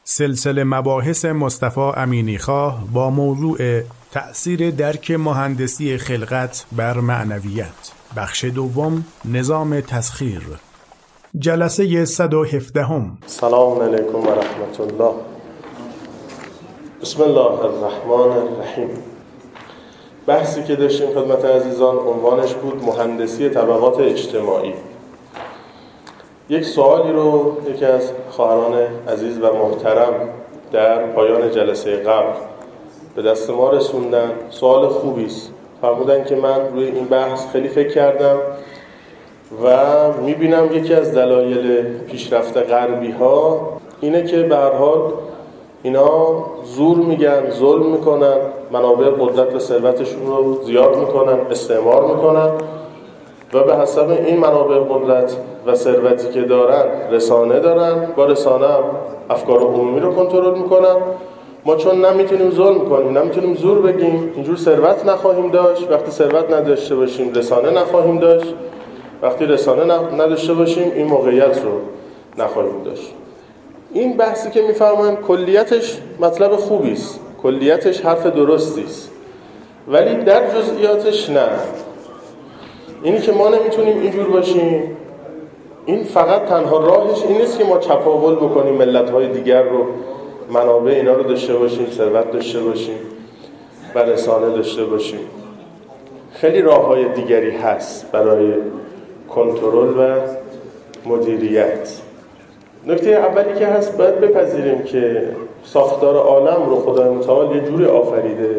سلسله مباحث مصطفی امینیخواه با موضوع تأثیر درک مهندسی خلقت بر معنویت، بخش دوم، نظام تسخیر، جلسه 117. سلام علیکم و رحمت الله. بسم الله الرحمن الرحیم. بحثی که داشتیم خدمت عزیزان عنوانش بود مهندسی طبقات اجتماعی. یک سوالی رو یکی از خواهران عزیز و محترم در پایان جلسه قبل به دست ما رسوندن. سوال خوبی است. فرمودن که من روی این بحث خیلی فکر کردم و میبینم یکی از دلایل پیشرفت غربی ها اینه که به هر حال اینا زور میگن، ظلم میکنن، منابع قدرت و ثروتشون رو زیاد میکنن، استعمار میکنن و به حسب این منابع قدرت و ثروتی که دارن رسانه دارن، با رسانه هم افکار عمومی رو کنترل میکنن. ما چون نمیتونیم ظلم کنیم، نمیتونیم زور بگیم، اینجور ثروت نخواهیم داشت. وقتی ثروت نداشته باشیم رسانه نخواهیم داشت. وقتی رسانه نداشته باشیم این موقعیت رو نخواهیم داشت. این بحثی که میفرمایند کلیتش مطلب خوبی است، کلیتش حرف درستی است، ولی در جزئیاتش نه. اینی که ما نمیتونیم اینجور باشیم، این فقط تنها راهش این نیست که ما چپاول بکنیم ملت‌های دیگر رو، منابع اینا رو داشته باشیم، ثروت داشته باشیم و رسانه داشته باشیم. خیلی راه‌های دیگری هست برای کنترل و مدیریت. نکته اولی که هست باید بپذیریم که ساختار عالم رو خدای متعال یه جوری آفریده.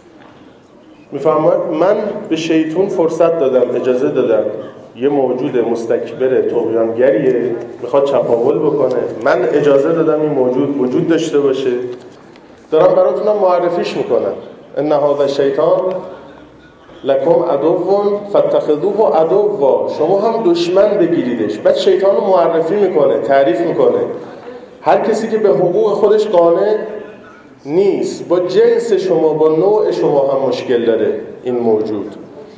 میفهمد من به شیطان فرصت دادم، اجازه دادم، یه موجود مستکبر طغیانگریه میخواد چپاول بکنه، من اجازه دادم این موجود وجود داشته باشه. دارم براتونم معرفیش میکنم. ان هذا الشیطان لکم عدو فاتخذوه عدوا. شما هم دشمن بگیریدش. بعد شیطان رو معرفی میکنه، تعریف میکنه. هر کسی که به حقوق خودش قانع نیست، با جنس شما، با نوع شما هم مشکل داره این موجود.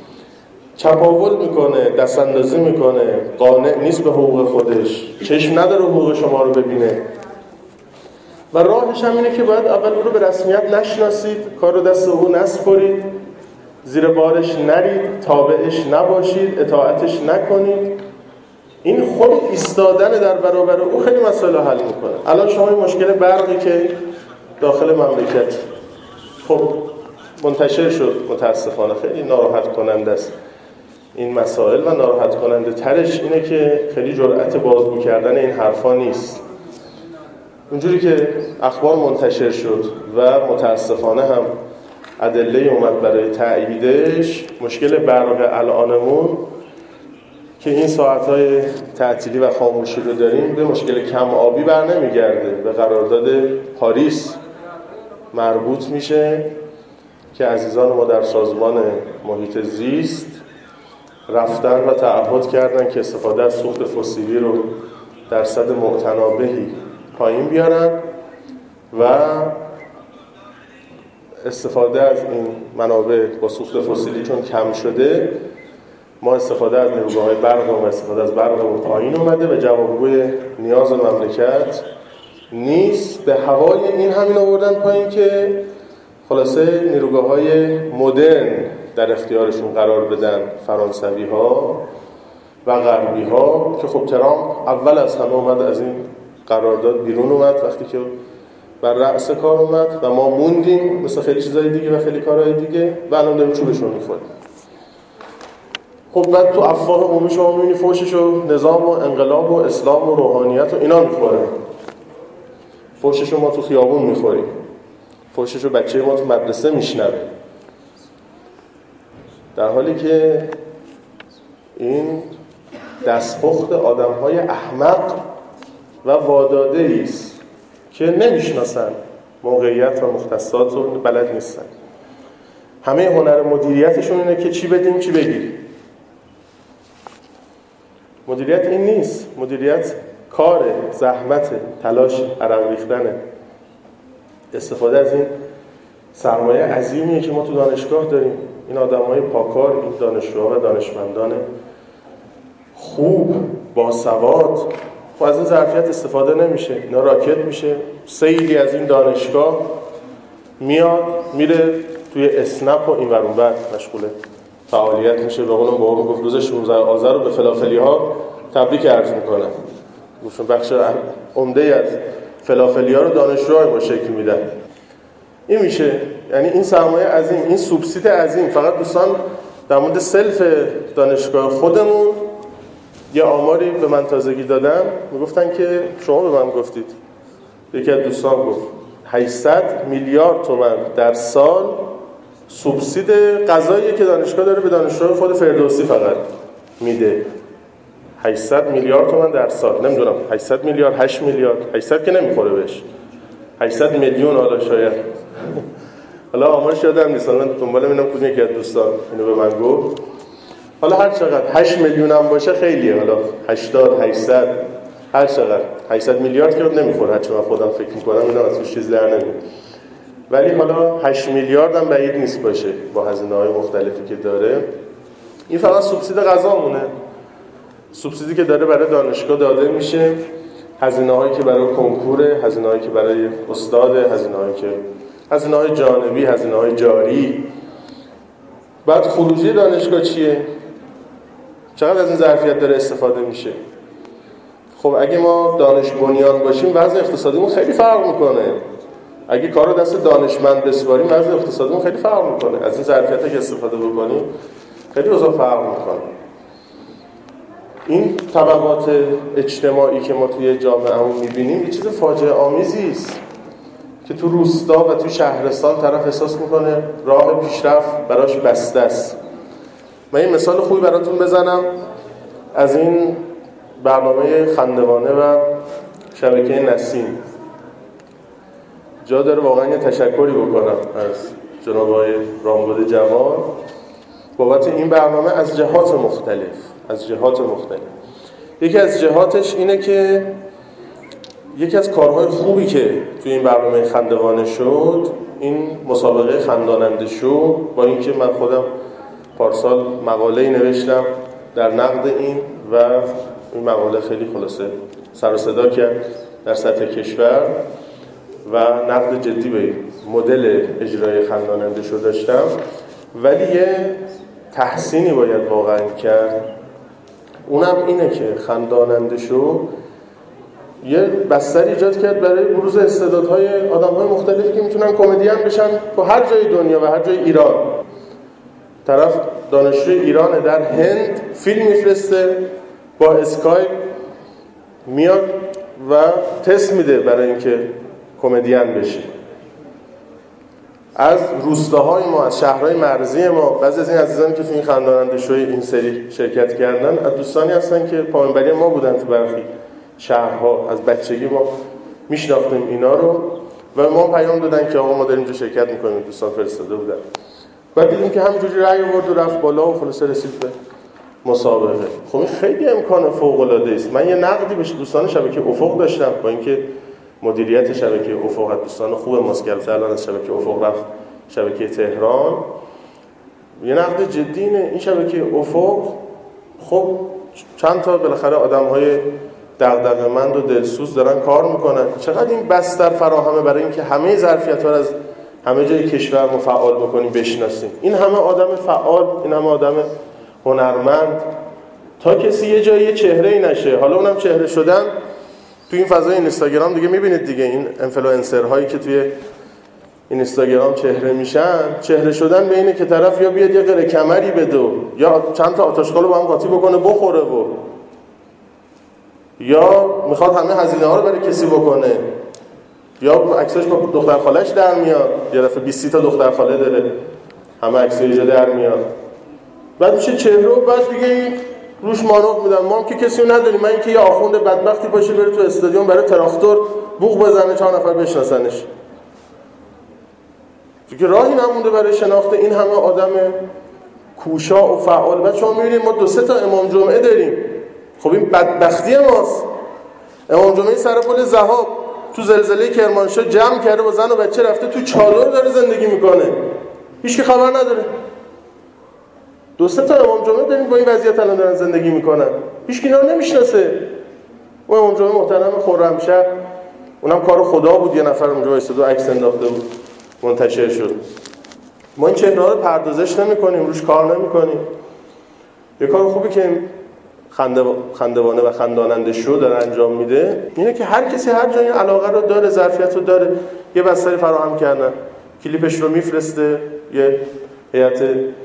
چپاول میکنه، دست اندازی میکنه، قانع نیست به حقوق خودش، چشم نداره حقوق شما رو ببینه. و راهش هم اینه که باید اول او رو به رسمیت نشناسید، کار رو دست او نسپارید، زیر بارش نرید، تابعش نباشید، اطاعتش نکنید. این خود ایستادن در برابر او خیلی مسائل حل میکنه. الان شما این مشکل برقی که داخل مملکت خب منتشر شد، متاسفانه خیلی ناراحت کننده است این مسائل و ناراحت کننده ترش اینه که خیلی جرأت بازگو کردن این حرفا نیست. اونجوری که اخبار منتشر شد و متاسفانه هم ادله اومد برای تأییدش، مشکل برق الانمون که این ساعتهای تعطیلی و خاموشی رو داریم به مشکل کم آبی بر نمیگرده، به قرارداد پاریس مربوط میشه که عزیزان ما در سازمان محیط زیست رفتن و تعهد کردن که استفاده از سوخت فسیلی رو درصد معتنابهی پایین بیارن و استفاده از این منابع با سوخت فسیلی چون کم شده، ما استفاده از نیروگاه‌های برق و استفاده از برق پایین اومده و جوابگوی نیاز مملکت نیست. به هوای این همین آوردن پایین که خلاصه نیروگاه‌های مدرن در اختیارشون قرار بدن، فرانسوی ها و غربی ها، که خب ترامپ اول از همه اومد از این قرارداد بیرون اومد وقتی که بر رأس کار اومد و ما موندیم مثل خیلی چیزای دیگه و خیلی کارهای دیگه و الان داریم چوبشون می‌خوریم. خب بعد تو افواه عمومی شما می‌بینی فوشش و نظام و انقلاب و اسلام و روحانیت و اینا می‌خوره. فوشش رو ما تو خیابون می‌خوریم. فوشش رو بچه ما تو مدرسه میشنوه، در حالی که این دستپخت آدم‌های احمق و واداده‌ای است که نمیشناسن موقعیت و مختصات رو، بلد نیستن. همه هنر مدیریتشون اینه که چی بدیم چی بگیریم. مدیریت این نیست. مدیریت کاره، زحمت، تلاش، عرق ریختنه. استفاده از این سرمایه عظیمیه که ما تو دانشگاه داریم. این آدم‌های پاکار، این دانشجوها و دانشمندان خوب، باسواد خب از این ظرفیت استفاده نمیشه، اینا راکت میشه. سیلی از این دانشگاه میاد میره توی اسنپ و این ور اون ور مشغول فعالیت میشه. به قول بابا میگفت روز 16 آذر رو به فلافلی ها تبریک عرض میکنن. گفتم بخش عمده از فلافلی ها رو دانشجوهای ما شکل میدن. این میشه، یعنی این سرمایه عظیم، این سوبسید عظیم. فقط دوستان در مورد سلف دانشگاه خودمون یه آماری به من تازگی دادن، میگفتن که شما به من گفتید، یکی از دوستان گفت 800 میلیارد تومان در سال سوبسید غذایی که دانشگاه داره به دانشجوهای خود فردوسی فقط میده. 800 میلیارد تومان در سال. نمیدونم 800 میلیارد 8 میلیارد 800 که نمیخوره بهش، 800 میلیون حالا شاید، حالا آمارش یادم نیست، من دنبال می‌بینم کدوم یکی از دوستان اینو به من گفت. حالا هر چقدر 8 میلیون هم باشه خیلیه، حالا 80 800 هر چقدر 800 میلیارد که نمیخوره، هرچی من خودم فکر می‌کنم اینا از توش چیز در نمیاد. ولی حالا 8 میلیارد هم بعید نیست باشه با هزینه‌های مختلفی که داره. این فقط سوبسید غذامونه، سوبسیدی که داره برای دانشگاه داده میشه، هزینه‌هایی که برای کنکوره، هزینه‌هایی که برای استاده، هزینه‌های جانبی، هزینه‌های جاری. بعد خروجی دانشگاه چیه؟ چقدر از این ظرفیت داره استفاده میشه؟ خب اگه ما دانش بنیان باشیم وضع اقتصادیمون خیلی فرق میکنه. اگه کارو دست دانشمند بسپاریم وضع اقتصادیمون خیلی فرق میکنه. از این ظرفیت‌ها که استفاده بکنیم خیلی اوضاع فرق میکنه. این طبقات اجتماعی که ما توی جامعهمون میبینیم یه چیز فاجعه آمیزی است که تو روستا و تو شهرستان طرف احساس میکنه راه پیشرفت براش بسته است. من یه مثال خوبی براتون بزنم از این برنامه خندوانه و شبکه نسیم. جا داره واقعا یه تشکری بکنم از جناب آقای رامبد جوان بابت این برنامه از جهات مختلف. یکی از جهاتش اینه که یکی از کارهای خوبی که توی این برنامه خندوانه شد این مسابقه خنداننده شو، با اینکه من خودم پارسال مقاله‌ای نوشتم در نقد این و این مقاله خیلی خلاصه سر و صدا کرد در سطح کشور و نقد جدی به مدل اجرای خنداننده شو داشتم، ولی یه تحسینی باید واقعا کرد. اونم اینه که خنداننده شو یه بستر ایجاد کرد برای بروز استعدادهای آدم‌های مختلفی که میتونن کمدین بشن با هر جای دنیا و هر جای ایران. طرف دانشجوی ایران در هند فیلم میفرسته با اسکایپ میاد و تست میده برای اینکه کمدین بشه. از روستاهای ما، از شهرهای مرزی ما، بعضی از این عزیزانی که تو این خنداننده شوی این سری شرکت کردن از دوستانی هستن که پایانبری ما بودن تو برخی شهرها. از بچگی ما میشناختیم اینا رو و ما پیام دادن که آقا ما داریم اینجا شرکت میکنیم، دوستان فرستاده بودن. بعد دیدیم که همینجوری رأی آورد و رفت بالا و خلاص رسید به مسابقه. خب این خیلی امکان فوق العاده است. من یه نقدی به دوستان شبکه افق داشتم، با اینکه مدیریت شبکه افق دوستان خوب ماست که الان از شبکه افق رفت شبکه تهران. یه نقد جدی اینه این شبکه افق خب چند تا بالاخره آدم‌های دغدغه‌مند و دلسوز دارن کار میکنن. چقدر این بستر فراهمه برای اینکه همه ظرفیت‌ها رو از همه جای کشور ما فعال بکنیم بشناسیم. این همه آدم فعال، این همه آدم هنرمند، تا کسی یه جایی یه چهره‌ای نشه. حالا اونم چهره شدن تو این فضای اینستاگرام دیگه میبینید دیگه، این اینفلوئنسرهایی که توی اینستاگرام چهره میشن، چهره شدن به اینه که طرف یا بیاد یه قره کمری بده یا چند تا آتش‌خال رو با هم قاطی بکنه بخوره و یا میخواد همه هزینه ها رو برای کسی بکنه یا عکسش با دختر خالش در میاد، یه دفعه 20 تا دختر خاله داره همه عکسای اینجا در میاد، بعد میشه چهره و بعد دیگه روش مانور میدن. ما هم که کسی رو نداریم، من اینکه یه آخوند بدبختی باشه بره تو استادیوم برای تراکتور بوق بزنه 4 نفر بشناسنش، دیگه راهی نمونده برای شناخت این همه آدم کوشا و فعال. بعد شما میبینید ما 2-3 تا امام جمعه داریم. خب این بدبختی ماست. امام جمعه سر پل ذهاب تو زلزله کرمانشاه جمع کرده با زن و بچه رفته تو چادر داره زندگی میکنه، هیچ کی خبر نداره. 2-3 تا امام جمعه داریم با این وضعیت الان دارن زندگی میکنن، هیچ کی اینا رو نمیشناسه. و امام جمعه محترم خرمشهر، اونم کار خدا بود، یه نفر اونجا وایساد و عکس انداخته بود منتشر شد. ما این چهره‌ها رو پردازش نمی‌کنیم، روش کار نمی‌کنیم. یه کار خوبی که خندوانه و خنداننده شو داره انجام میده اینه که هر کسی هر جایی علاقه رو داره، ظرفیت رو داره، یه بستری فراهم کردن، کلیپش رو میفرسته، یه هیئت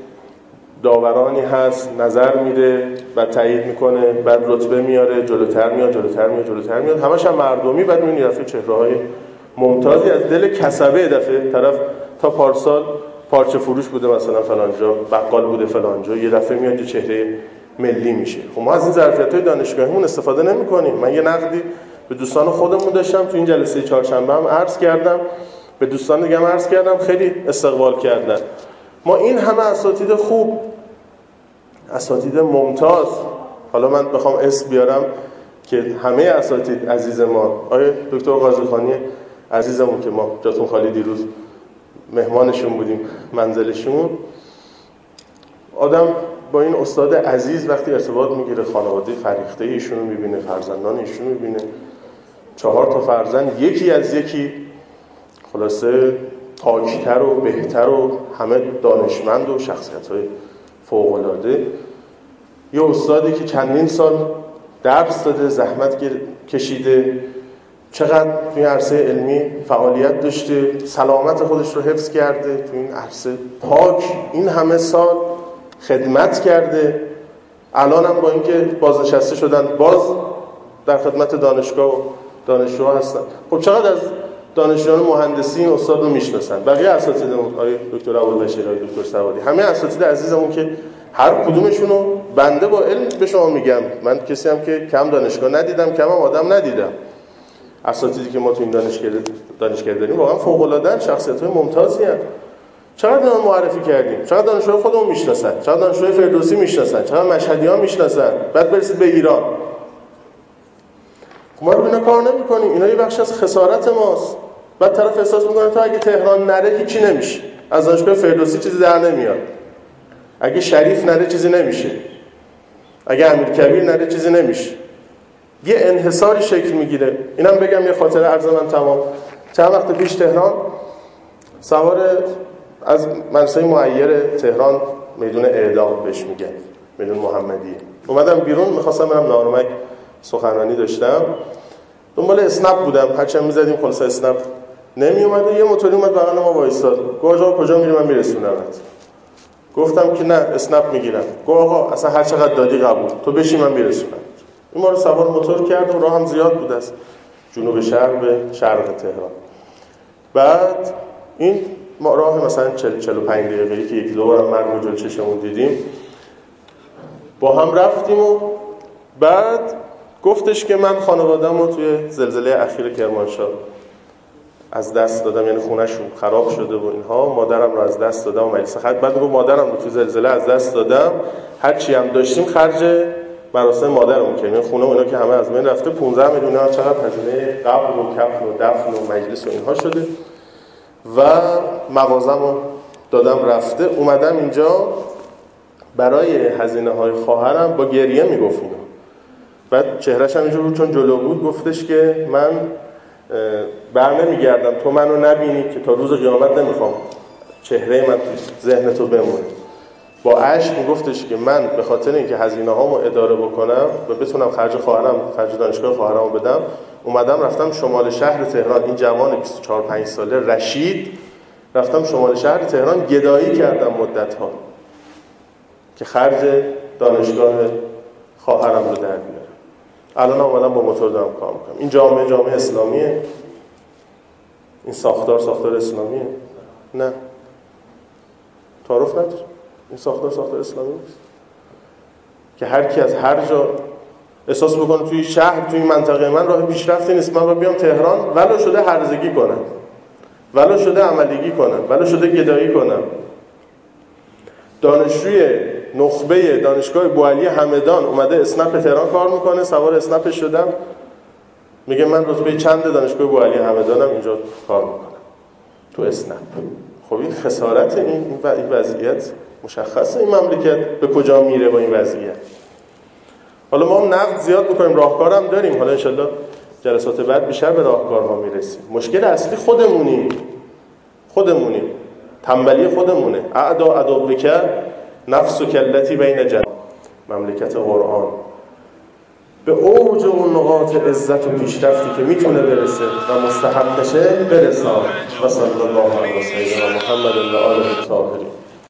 داورانی هست نظر میده، بعد تایید میکنه، بعد رتبه میاره، جلوتر میاد، همش هم مردمی. بعد میبینی دفعه چهره‌های ممتازی از دل کسبه، دفعه طرف تا پارسال پارچه فروش بوده مثلا فلان جا، بقال بوده فلان جا، یه دفعه میاد چهره ملی میشه. خب ما از این ظرفیت‌های دانشگاهیمون استفاده نمی‌کنیم. من یه نقدی به دوستان خودمون داشتم تو این جلسه چهارشنبه هم عرض کردم، به دوستان دیگه هم عرض کردم، خیلی استقبال کردن. ما این همه اساتید خوب، اساتید ممتاز، حالا من بخوام اسم بیارم که همه اساتید عزیز ما، آقای دکتر قاضیخانی عزیزمون که ما جاتون خالی دیروز مهمانشون بودیم منزلشون، آدم با این استاد عزیز وقتی ارتباط میگیره، خانواده فریخته ایشون رو میبینه، فرزندان ایشون رو میبینه، 4 تا فرزند یکی از یکی، خلاصه پاکتر و بهتر و همه دانشمند و شخصیت‌های فوق‌العاده، یه استادی که چندین سال درس داده، زحمت کشیده، چقدر توی عرصه علمی فعالیت داشته، سلامت خودش رو حفظ کرده توی این عرصه، پاک این همه سال خدمت کرده، الان هم با اینکه بازنشسته شدن باز در خدمت دانشگاه و دانشجوها هستن. خب چقدر از دانشجویان مهندسی این استاد رو میشناسن؟ بقیه اساتیدمون، آقای دکتر ابوالبشری، آقای دکتر سوادی، همه اساتید عزیزمون که هر کدومشون رو بنده با علم به شما میگم، من کسی هم که کم دانشگاه ندیدم، کم هم آدم ندیدم، اساتیدی که ما تو این دانشگاه داریم واقعا فوق العاده، شخصیت‌های ممتازی هستند. چقدر ما معرفی کردیم، چقدر دانشجوی خودمون میشناسن، چقدر دانشجوی فردوسی میشناسن، چقدر مشهدیان میشناسن، بعد برسید به ایران. ما رو اینا کار نمی‌کنیم، اینا یه بخش از خسارت ماست. بعد طرف احساس می‌کنه تا اگه تهران نره هیچی نمیشه، از دانشگاه فردوسی چیزی در نمیاد، اگه شریف نره چیزی نمیشه، اگه امیرکبیر نره چیزی نمیشه. یه انحصاری شکل میگیره. اینم بگم یه خاطره عرض من تمام. چند وقت پیش تهران سوار از مدرسه معیر تهران، میدون اعدام بهش میگن، میدون محمدی، اومدم بیرون، میخواستم برم نارمک سخنرانی داشتم، دنبال اسنپ بودم، هرچند میزدیم خلاص اسنپ نمی اومد. یه موتوری اومد بغل ما وایساد، گفت آقا کجا میری؟ من میرسونمت. گفتم که نه اسنپ میگیرم. گفت آقا اصلا هر چقدر دادی قبول، تو بشی من میرسونم. این ما رو سوار موتور کرد و راه هم زیاد بود از جنوب شهر به شرق تهران. بعد این ما راه مثلا 45 دقیقه‌ای که یکی دو بارم مرگ جلوی چشمون دیدیم، با هم رفتیم و بعد گفتش که من خانواده‌مو توی زلزله اخیر کرمانشاه از دست دادم، یعنی خونه‌شون خراب شده و اینها، مادرم رو از دست دادم و مجلس خط. بعد گفت مادرم رو توی زلزله از دست دادم، هر چی هم داشتیم خرج مراسم مادرمون کردیم، خونه اونا که همه از بین رفته، 15 میلیون ها چقدر هزینه قبر و کفن و دفن و مجلس و اینها شده و مغازه‌مو دادم رفته. اومدم اینجا برای هزینه های خواهرم با گریه میگفت اینو. بعد چهرهش هم اینجور بود چون جلو بود، گفتش که من بر نمیگردم تو منو نبینی که تا روز قیامت نمیخوام چهره من تو ذهن تو بمونه. با اشک میگفتش که من به خاطر اینکه هزینه هامو اداره بکنم و بتونم خرج دانشگاه خواهرامو بدم، اومدم رفتم شمال شهر تهران. این جوان 24-5 ساله رشید، رفتم شمال شهر تهران گدایی کردم مدت ها که خرج دانشگاه خواهرم رو در بیارم. الان اومدم با موتور دارم کار میکنم. این جامعه اسلامیه، این ساختار اسلامیه؟ نه، تعارف نداره. این ساختار اسلامی نیست که هر کی از هر جا احساس بکنه توی شهر، توی منطقه من راه پیشرفتی نیست، من باید بیام تهران ولو شده هرزگی کنم، ولو شده عملیگی کنم، ولو شده گدایی کنم. دانشجوی نخبه دانشگاه بوعلی همدان اومده اسنپ تهران کار میکنه، سوار اسنپ شدم، میگه من رتبه چند دانشگاه بوعلی همدانم، اینجا کار میکنم تو اسنپ. خب این خسارت، این وضعیت مشخصه این مملکت به کجا میره با این وضعیت. حالا ما هم نقد زیاد میکنیم، راهکار هم داریم، حالا انشالله جلسات بعد بیشتر به راهکارها میرسیم. مشکل اصلی خودمونیم، تنبلی خودمونه. اعدا عدوک نفس و کلتی بین جنب. مملکت قرآن به اوج اون نقاط عزت و پیشرفتی که میتونه برسه و مستحقشه برسان. و صلی الله علی سیدنا محمد و آله الطاهرین.